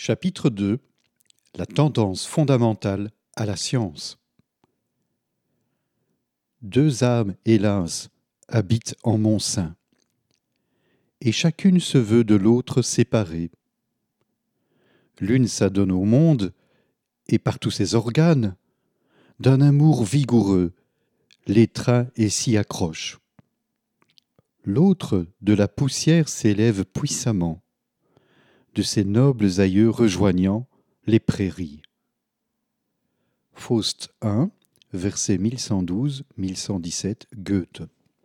Chapitre 2. La tendance fondamentale à la science. Deux âmes, hélas, habitent en mon sein, et chacune se veut de l'autre séparée. L'une s'adonne au monde, et par tous ses organes, d'un amour vigoureux, l'étreint et s'y accroche. L'autre, de la poussière, s'élève puissamment, de ses nobles aïeux rejoignant les prairies. Faust 1, versets 1112-1117, Goethe.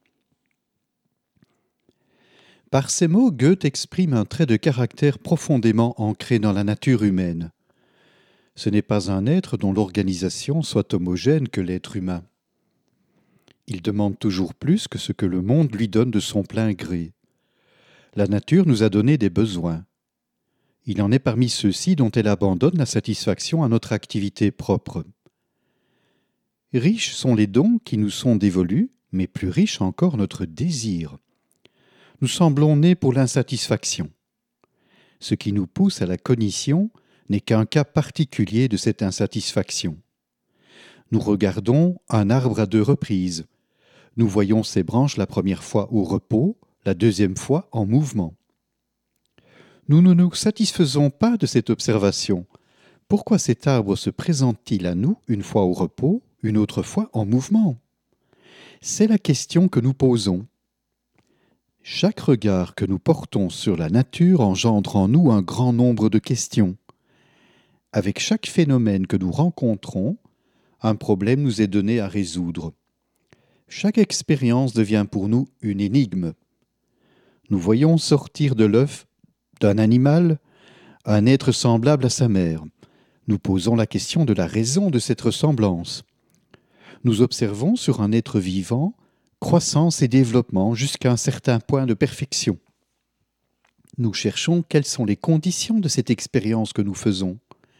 Par ces mots, Goethe exprime un trait de caractère profondément ancré dans la nature humaine. Ce n'est pas un être dont l'organisation soit homogène que l'être humain. Il demande toujours plus que ce que le monde lui donne de son plein gré. La nature nous a donné des besoins. Il en est parmi ceux-ci dont elle abandonne la satisfaction à notre activité propre. Riches sont les dons qui nous sont dévolus, mais plus riche encore notre désir. Nous semblons nés pour l'insatisfaction. Ce qui nous pousse à la cognition n'est qu'un cas particulier de cette insatisfaction. Nous regardons un arbre à deux reprises. Nous voyons ses branches la première fois au repos, la deuxième fois en mouvement. Nous ne nous satisfaisons pas de cette observation. Pourquoi cet arbre se présente-t-il à nous une fois au repos, une autre fois en mouvement? C'est la question que nous posons. Chaque regard que nous portons sur la nature engendre en nous un grand nombre de questions. Avec chaque phénomène que nous rencontrons, un problème nous est donné à résoudre. Chaque expérience devient pour nous une énigme. Nous voyons sortir de l'œuf d'un animal un être semblable à sa mère. Nous posons la question de la raison de cette ressemblance. Nous observons sur un être vivant croissance et développement jusqu'à un certain point de perfection. Nous cherchons quelles sont les conditions de cette expérience que nous faisons.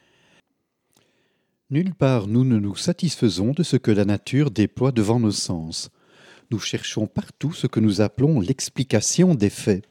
Nulle part nous ne nous satisfaisons de ce que la nature déploie devant nos sens. Nous cherchons partout ce que nous appelons l'explication des faits.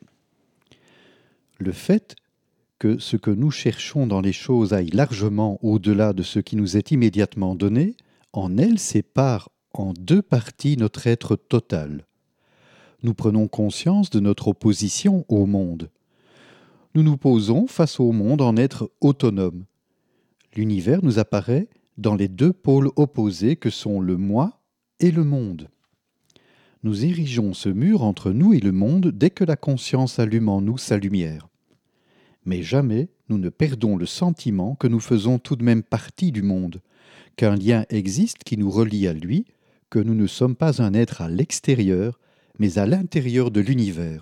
Le fait que ce que nous cherchons dans les choses aille largement au-delà de ce qui nous est immédiatement donné, en elle sépare en deux parties notre être total. Nous prenons conscience de notre opposition au monde. Nous nous posons face au monde en être autonome. L'univers nous apparaît dans les deux pôles opposés que sont le moi et le monde. Nous érigeons ce mur entre nous et le monde dès que la conscience allume en nous sa lumière. Mais jamais nous ne perdons le sentiment que nous faisons tout de même partie du monde, qu'un lien existe qui nous relie à lui, que nous ne sommes pas un être à l'extérieur, mais à l'intérieur de l'univers.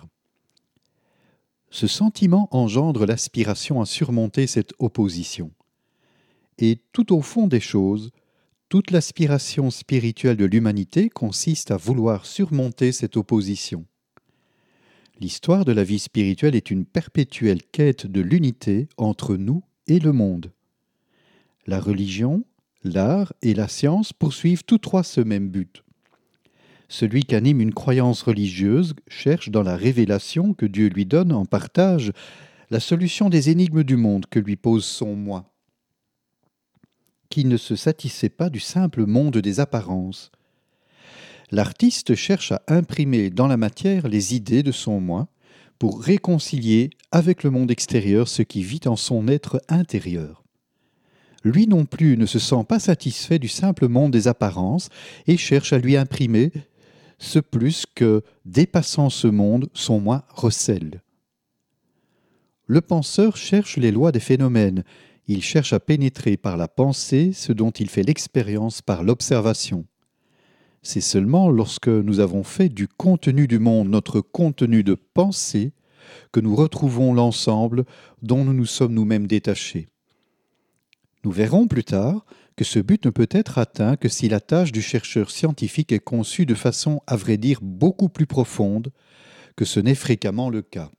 Ce sentiment engendre l'aspiration à surmonter cette opposition. Et tout au fond des choses, toute l'aspiration spirituelle de l'humanité consiste à vouloir surmonter cette opposition. L'histoire de la vie spirituelle est une perpétuelle quête de l'unité entre nous et le monde. La religion, l'art et la science poursuivent tous trois ce même but. Celui qu'anime une croyance religieuse cherche dans la révélation que Dieu lui donne en partage la solution des énigmes du monde que lui pose son moi, qui ne se satisfait pas du simple monde des apparences. L'artiste cherche à imprimer dans la matière les idées de son moi pour réconcilier avec le monde extérieur ce qui vit en son être intérieur. Lui non plus ne se sent pas satisfait du simple monde des apparences et cherche à lui imprimer ce plus que, dépassant ce monde, son moi recèle. Le penseur cherche les lois des phénomènes. Il cherche à pénétrer par la pensée ce dont il fait l'expérience par l'observation. C'est seulement lorsque nous avons fait du contenu du monde notre contenu de pensée que nous retrouvons l'ensemble dont nous nous sommes nous-mêmes détachés. Nous verrons plus tard que ce but ne peut être atteint que si la tâche du chercheur scientifique est conçue de façon, à vrai dire, beaucoup plus profonde que ce n'est fréquemment le cas.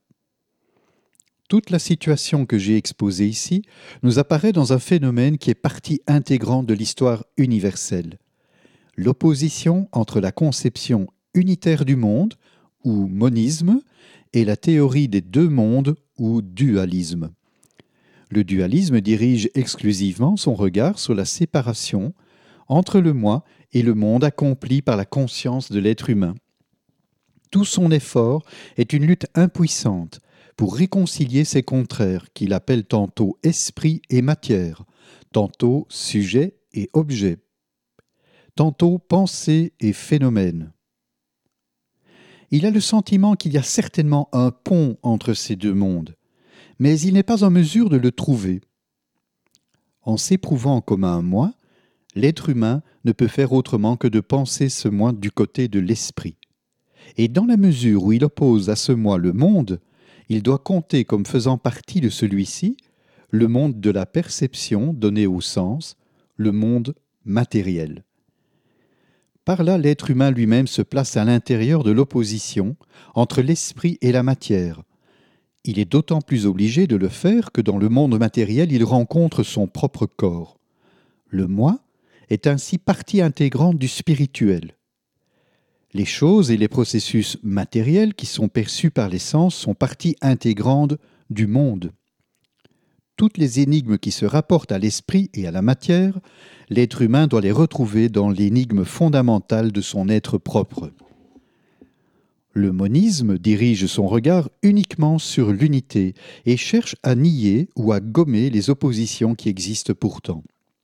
Toute la situation que j'ai exposée ici nous apparaît dans un phénomène qui est partie intégrante de l'histoire universelle. L'opposition entre la conception unitaire du monde, ou monisme, et la théorie des deux mondes, ou dualisme. Le dualisme dirige exclusivement son regard sur la séparation entre le moi et le monde accompli par la conscience de l'être humain. Tout son effort est une lutte impuissante pour réconcilier ces contraires qu'il appelle tantôt esprit et matière, tantôt sujet et objet, tantôt pensée et phénomène. Il a le sentiment qu'il y a certainement un pont entre ces deux mondes, mais il n'est pas en mesure de le trouver. En s'éprouvant comme un moi, l'être humain ne peut faire autrement que de penser ce moi du côté de l'esprit. Et dans la mesure où il oppose à ce moi le monde, il doit compter comme faisant partie de celui-ci le monde de la perception donné au sens, le monde matériel. Par là, l'être humain lui-même se place à l'intérieur de l'opposition entre l'esprit et la matière. Il est d'autant plus obligé de le faire que dans le monde matériel, il rencontre son propre corps. Le moi est ainsi partie intégrante du spirituel. Les choses et les processus matériels qui sont perçus par les sens sont partie intégrante du monde. Toutes les énigmes qui se rapportent à l'esprit et à la matière, l'être humain doit les retrouver dans l'énigme fondamentale de son être propre. Le monisme dirige son regard uniquement sur l'unité et cherche à nier ou à gommer les oppositions qui existent pourtant.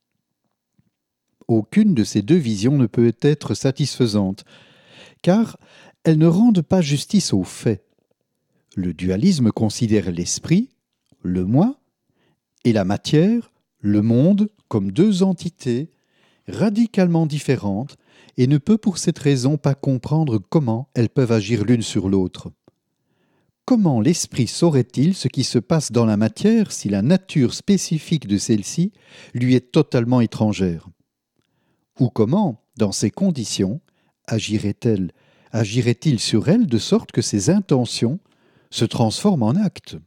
Aucune de ces deux visions ne peut être satisfaisante, car elles ne rendent pas justice aux faits. Le dualisme considère l'esprit, le moi, et la matière, le monde, comme deux entités radicalement différentes et ne peut pour cette raison pas comprendre comment elles peuvent agir l'une sur l'autre. Comment l'esprit saurait-il ce qui se passe dans la matière si la nature spécifique de celle-ci lui est totalement étrangère? Ou comment, dans ces conditions, agirait-il sur elle de sorte que ses intentions se transforment en actes?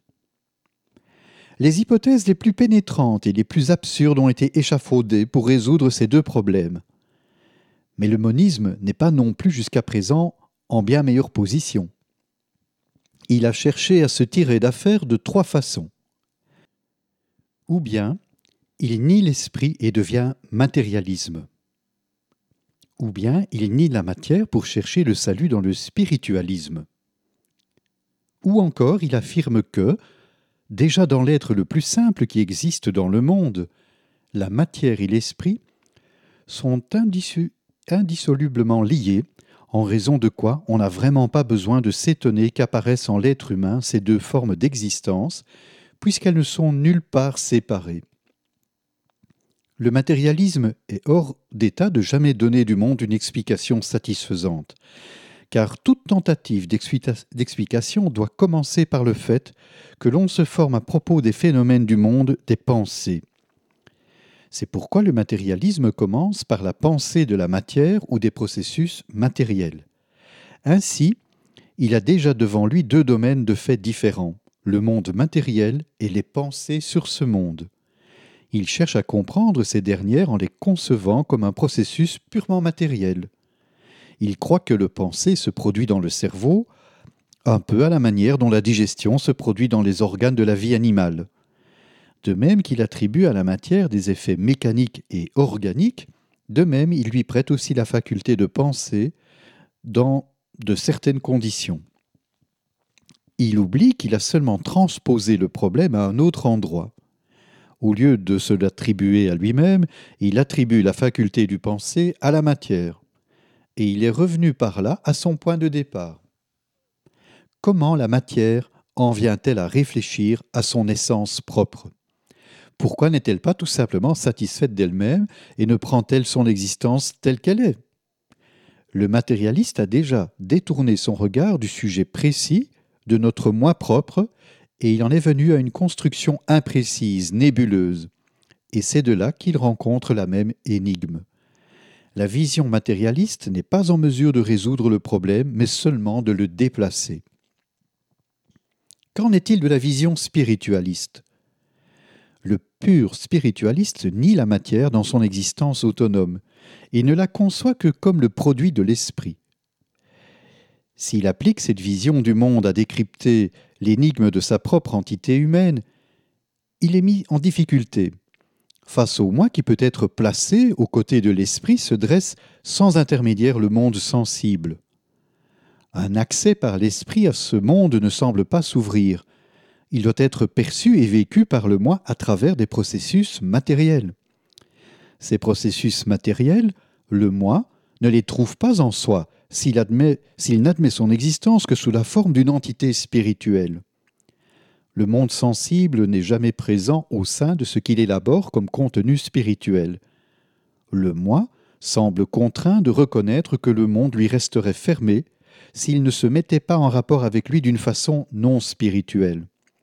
Les hypothèses les plus pénétrantes et les plus absurdes ont été échafaudées pour résoudre ces deux problèmes. Mais le monisme n'est pas non plus jusqu'à présent en bien meilleure position. Il a cherché à se tirer d'affaire de trois façons. Ou bien, il nie l'esprit et devient matérialisme. Ou bien, il nie la matière pour chercher le salut dans le spiritualisme. Ou encore, il affirme que, déjà dans l'être le plus simple qui existe dans le monde, la matière et l'esprit sont indissolublement liés, en raison de quoi on n'a vraiment pas besoin de s'étonner qu'apparaissent en l'être humain ces deux formes d'existence, puisqu'elles ne sont nulle part séparées. Le matérialisme est hors d'état de jamais donner du monde une explication satisfaisante, car toute tentative d'explication doit commencer par le fait que l'on se forme à propos des phénomènes du monde des pensées. C'est pourquoi le matérialisme commence par la pensée de la matière ou des processus matériels. Ainsi, il a déjà devant lui deux domaines de faits différents, le monde matériel et les pensées sur ce monde. Il cherche à comprendre ces dernières en les concevant comme un processus purement matériel. Il croit que le penser se produit dans le cerveau, un peu à la manière dont la digestion se produit dans les organes de la vie animale. De même qu'il attribue à la matière des effets mécaniques et organiques, de même il lui prête aussi la faculté de penser dans de certaines conditions. Il oublie qu'il a seulement transposé le problème à un autre endroit. Au lieu de se l'attribuer à lui-même, il attribue la faculté du penser à la matière. Et il est revenu par là à son point de départ. Comment la matière en vient-elle à réfléchir à son essence propre? Pourquoi n'est-elle pas tout simplement satisfaite d'elle-même et ne prend-elle son existence telle qu'elle est? Le matérialiste a déjà détourné son regard du sujet précis de notre moi propre et il en est venu à une construction imprécise, nébuleuse. Et c'est de là qu'il rencontre la même énigme. La vision matérialiste n'est pas en mesure de résoudre le problème, mais seulement de le déplacer. Qu'en est-il de la vision spiritualiste? Le pur spiritualiste nie la matière dans son existence autonome et ne la conçoit que comme le produit de l'esprit. S'il applique cette vision du monde à décrypter l'énigme de sa propre entité humaine, il est mis en difficulté. Face au moi qui peut être placé aux côtés de l'esprit se dresse sans intermédiaire le monde sensible. Un accès par l'esprit à ce monde ne semble pas s'ouvrir. Il doit être perçu et vécu par le moi à travers des processus matériels. Ces processus matériels, le moi ne les trouve pas en soi s'il n'admet son existence que sous la forme d'une entité spirituelle. Le monde sensible n'est jamais présent au sein de ce qu'il élabore comme contenu spirituel. Le moi semble contraint de reconnaître que le monde lui resterait fermé s'il ne se mettait pas en rapport avec lui d'une façon non spirituelle.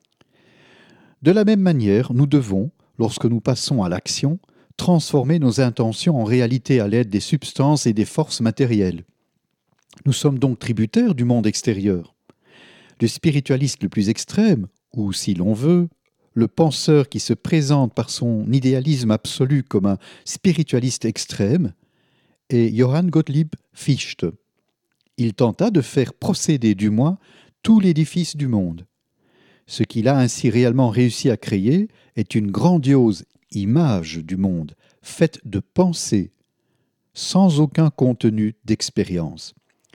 De la même manière, nous devons, lorsque nous passons à l'action, transformer nos intentions en réalité à l'aide des substances et des forces matérielles. Nous sommes donc tributaires du monde extérieur. Le spiritualiste le plus extrême, ou si l'on veut, le penseur qui se présente par son idéalisme absolu comme un spiritualiste extrême, est Johann Gottlieb Fichte. Il tenta de faire procéder du moi tout l'édifice du monde. Ce qu'il a ainsi réellement réussi à créer est une grandiose image du monde, faite de pensée, sans aucun contenu d'expérience.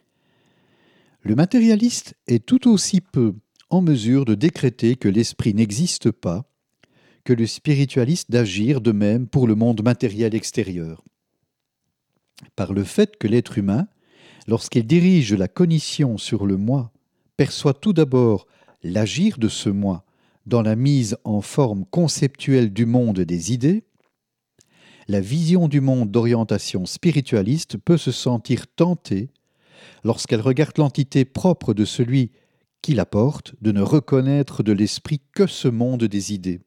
Le matérialiste est tout aussi peu en mesure de décréter que l'esprit n'existe pas que le spiritualiste d'agir de même pour le monde matériel extérieur. Par le fait que l'être humain, lorsqu'il dirige la cognition sur le moi, perçoit tout d'abord l'agir de ce moi dans la mise en forme conceptuelle du monde des idées, la vision du monde d'orientation spiritualiste peut se sentir tentée, lorsqu'elle regarde l'entité propre de celui qui la porte, de ne reconnaître de l'esprit que ce monde des idées.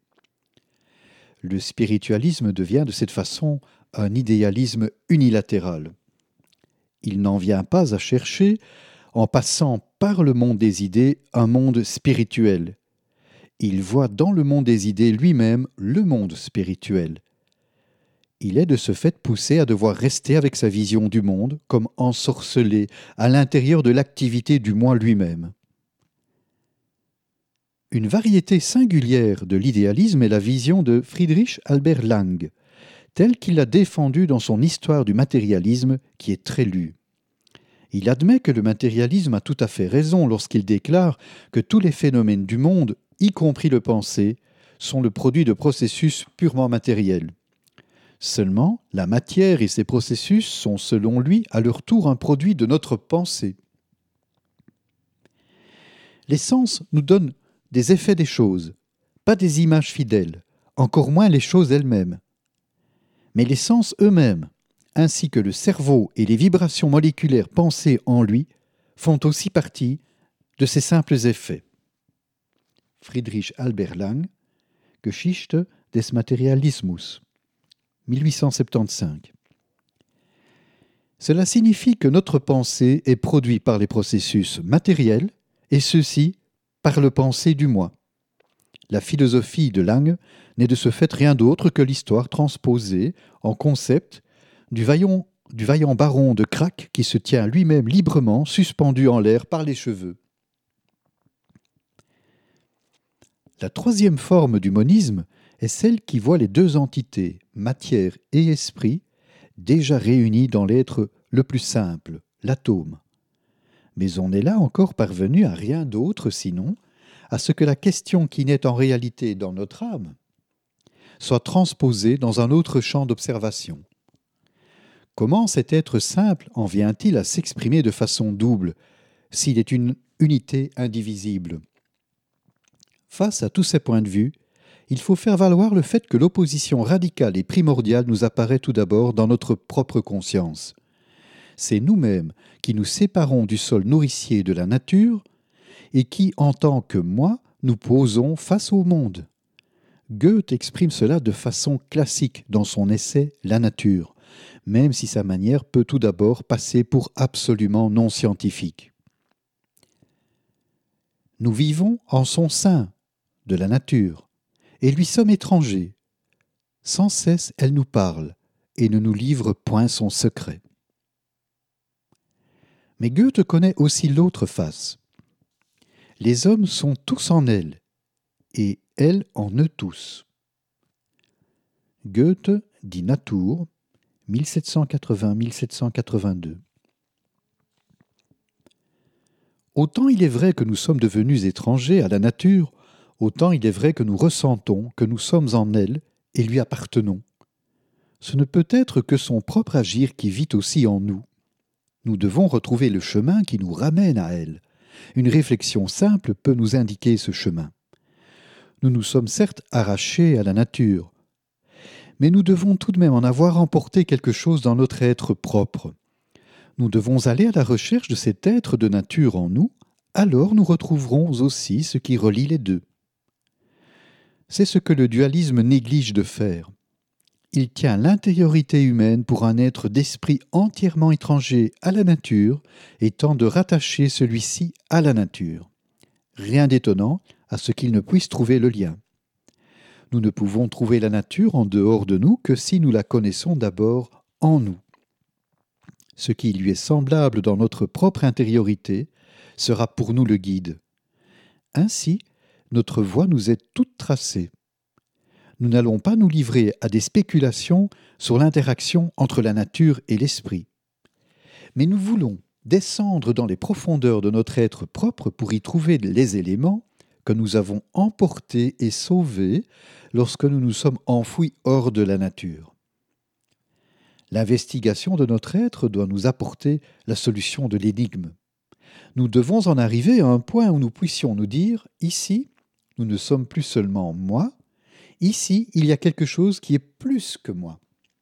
Le spiritualisme devient de cette façon un idéalisme unilatéral. Il n'en vient pas à chercher, en passant par le monde des idées, un monde spirituel. Il voit dans le monde des idées lui-même le monde spirituel. Il est de ce fait poussé à devoir rester avec sa vision du monde comme ensorcelé à l'intérieur de l'activité du moi lui-même. Une variété singulière de l'idéalisme est la vision de Friedrich Albert Lang, telle qu'il l'a défendue dans son Histoire du matérialisme, qui est très lue. Il admet que le matérialisme a tout à fait raison lorsqu'il déclare que tous les phénomènes du monde, y compris le pensée, sont le produit de processus purement matériels. Seulement, la matière et ses processus sont, selon lui, à leur tour un produit de notre pensée. Les sens nous donnent des effets des choses, pas des images fidèles, encore moins les choses elles-mêmes. Mais les sens eux-mêmes, ainsi que le cerveau et les vibrations moléculaires pensées en lui, font aussi partie de ces simples effets. Friedrich Albert Lang, Geschichte des Materialismus, 1875. Cela signifie que notre pensée est produite par les processus matériels, et ceux-ci par le pensée du moi. La philosophie de Lang n'est de ce fait rien d'autre que l'histoire transposée en concept du vaillant baron de Krak qui se tient lui-même librement suspendu en l'air par les cheveux. La troisième forme du monisme est celle qui voit les deux entités, matière et esprit, déjà réunies dans l'être le plus simple, l'atome. Mais on est là encore parvenu à rien d'autre sinon à ce que la question qui naît en réalité dans notre âme soit transposée dans un autre champ d'observation. Comment cet être simple en vient-il à s'exprimer de façon double, s'il est une unité indivisible ? Face à tous ces points de vue, il faut faire valoir le fait que l'opposition radicale et primordiale nous apparaît tout d'abord dans notre propre conscience. C'est nous-mêmes qui nous séparons du sol nourricier de la nature et qui, en tant que moi, nous posons face au monde. Goethe exprime cela de façon classique dans son essai « La nature », même si sa manière peut tout d'abord passer pour absolument non scientifique. Nous vivons en son sein, de la nature, et lui sommes étrangers. Sans cesse, elle nous parle et ne nous livre point son secret. Mais Goethe connaît aussi l'autre face. Les hommes sont tous en elle, et elle en eux tous. Goethe dit Natur, 1780-1782. Autant il est vrai que nous sommes devenus étrangers à la nature, autant il est vrai que nous ressentons que nous sommes en elle et lui appartenons. Ce ne peut être que son propre agir qui vit aussi en nous. Nous devons retrouver le chemin qui nous ramène à elle. Une réflexion simple peut nous indiquer ce chemin. Nous nous sommes certes arrachés à la nature, mais nous devons tout de même en avoir emporté quelque chose dans notre être propre. Nous devons aller à la recherche de cet être de nature en nous, alors nous retrouverons aussi ce qui relie les deux. C'est ce que le dualisme néglige de faire. Il tient l'intériorité humaine pour un être d'esprit entièrement étranger à la nature et tente de rattacher celui-ci à la nature. Rien d'étonnant à ce qu'il ne puisse trouver le lien. Nous ne pouvons trouver la nature en dehors de nous que si nous la connaissons d'abord en nous. Ce qui lui est semblable dans notre propre intériorité sera pour nous le guide. Ainsi, notre voie nous est toute tracée. Nous n'allons pas nous livrer à des spéculations sur l'interaction entre la nature et l'esprit. Mais nous voulons descendre dans les profondeurs de notre être propre pour y trouver les éléments que nous avons emportés et sauvés lorsque nous nous sommes enfouis hors de la nature. L'investigation de notre être doit nous apporter la solution de l'énigme. Nous devons en arriver à un point où nous puissions nous dire « Ici, nous ne sommes plus seulement moi, ici, il y a quelque chose qui est plus que moi. »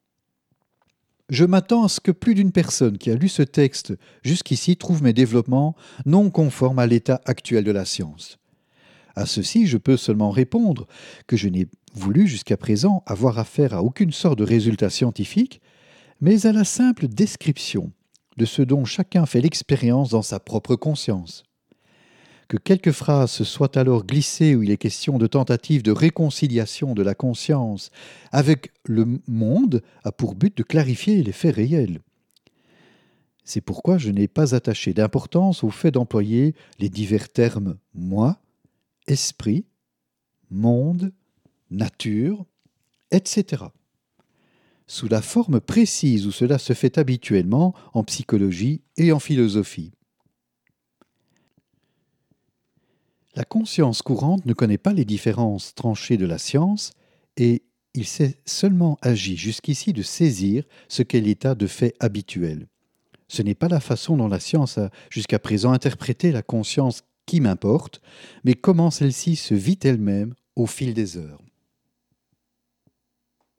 Je m'attends à ce que plus d'une personne qui a lu ce texte jusqu'ici trouve mes développements non conformes à l'état actuel de la science. À ceci, je peux seulement répondre que je n'ai voulu jusqu'à présent avoir affaire à aucune sorte de résultat scientifique, mais à la simple description de ce dont chacun fait l'expérience dans sa propre conscience. Que quelques phrases se soient alors glissées où il est question de tentative de réconciliation de la conscience avec le monde a pour but de clarifier les faits réels. C'est pourquoi je n'ai pas attaché d'importance au fait d'employer les divers termes « moi », « esprit »,« monde »,« nature », etc. sous la forme précise où cela se fait habituellement en psychologie et en philosophie. La conscience courante ne connaît pas les différences tranchées de la science et il s'est seulement agi jusqu'ici de saisir ce qu'est l'état de fait habituel. Ce n'est pas la façon dont la science a jusqu'à présent interprété la conscience qui m'importe, mais comment celle-ci se vit elle-même au fil des heures.